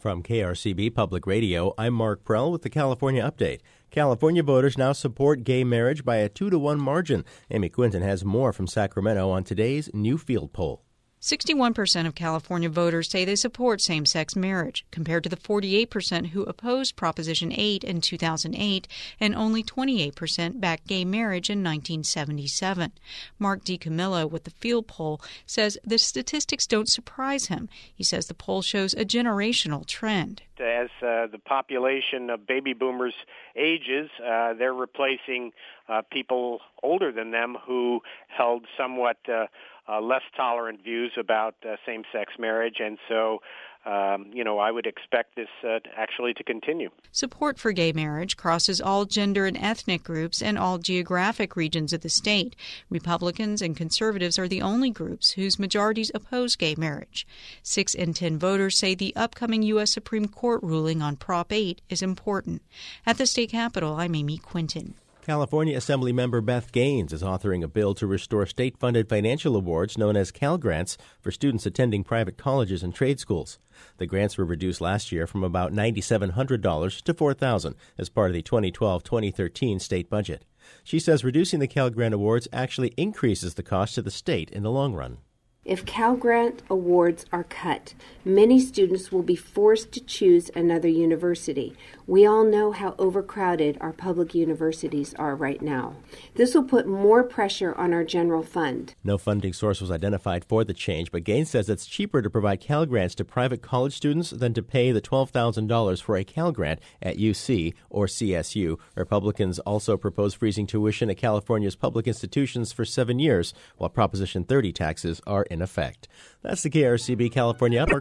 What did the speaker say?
From KRCB Public Radio, I'm Mark Prell with the California Update. California voters now support gay marriage by a 2-to-1 margin. Amy Quinton has more from Sacramento on today's Newfield poll. 61% of California voters say they support same-sex marriage, compared to the 48% who opposed Proposition 8 in 2008 and only 28% backed gay marriage in 1977. Mark DiCamillo with the Field poll says the statistics don't surprise him. He says the poll shows a generational trend. As the population of baby boomers ages, they're replacing people older than them who held somewhat less tolerant views about same-sex marriage, and so, I would expect this actually to continue. Support for gay marriage crosses all gender and ethnic groups and all geographic regions of the state. Republicans and conservatives are the only groups whose majorities oppose gay marriage. 6 in 10 voters say the upcoming U.S. Supreme Court ruling on Prop 8 is important. At the state capitol, I'm Amy Quinton. California Assemblymember Beth Gaines is authoring a bill to restore state-funded financial awards known as Cal Grants for students attending private colleges and trade schools. The grants were reduced last year from about $9,700 to $4,000 as part of the 2012-2013 state budget. She says reducing the Cal Grant awards actually increases the cost to the state in the long run. If Cal Grant awards are cut, many students will be forced to choose another university. We all know how overcrowded our public universities are right now. This will put more pressure on our general fund. No funding source was identified for the change, but Gaines says it's cheaper to provide Cal Grants to private college students than to pay the $12,000 for a Cal Grant at UC or CSU. Republicans also propose freezing tuition at California's public institutions for 7 years, while Proposition 30 taxes are in effect. That's the KRCB California Update.